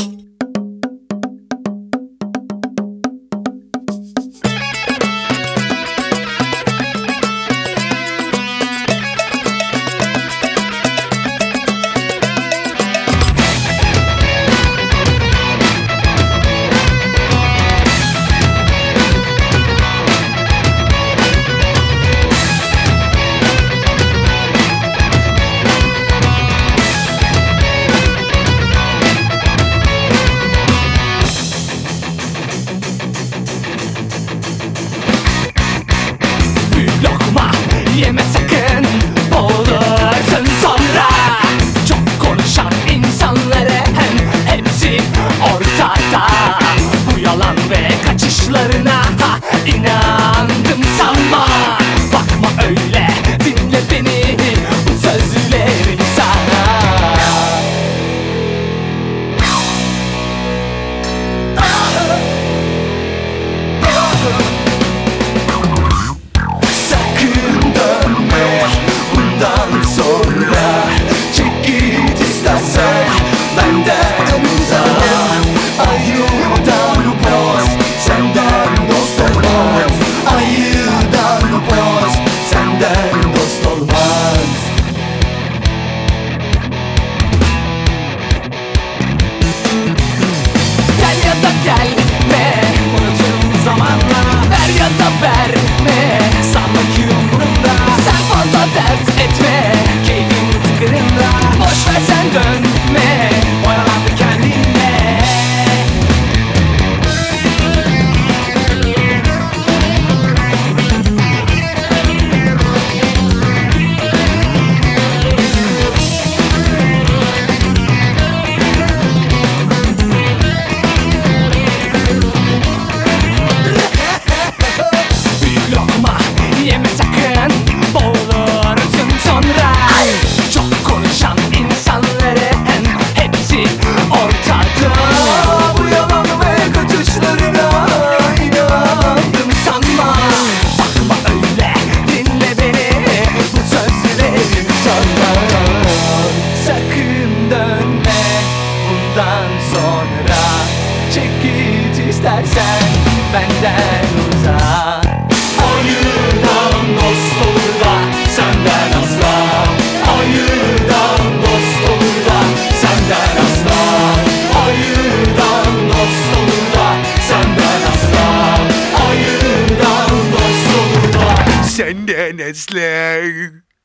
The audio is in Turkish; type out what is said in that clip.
Lokma yeme sakın, boğulursun sonra. Çok konuşan insanlara hepsi ortada. Bu yalan ve kaçışlarına inandım sanma. Bakma öyle, dinle beni, bu sözlerim sana. Sakın dönme bundan sonra. Çek git istersen benden uzak. Ayıdan post senden dost olmaz. Ayıdan post senden dost olmaz. Gel ya da gelme, unuturum zamanla. Ver ya da verme, sanma ki umurumda. Sen fazla dert etme, keyfim tıkırında. Boş ver sen dönme, oyalandı kendinle. Bir lokma yeme sakın, boğulursun sonra. Çok konuşan insanların hepsi ortada. Bu yalan ve kaçışlarına inandım sanma. Bakma öyle, dinle beni, bu sözlerim sana. Sakın dönme bundan sonra. Çek git istersen benden uzak. Ayıdan dost olur da senden asla. Ayıdan dost olur da senden asla. Ayıdan dost olur da senden asla. Ayıdan dost olur da Senden asla.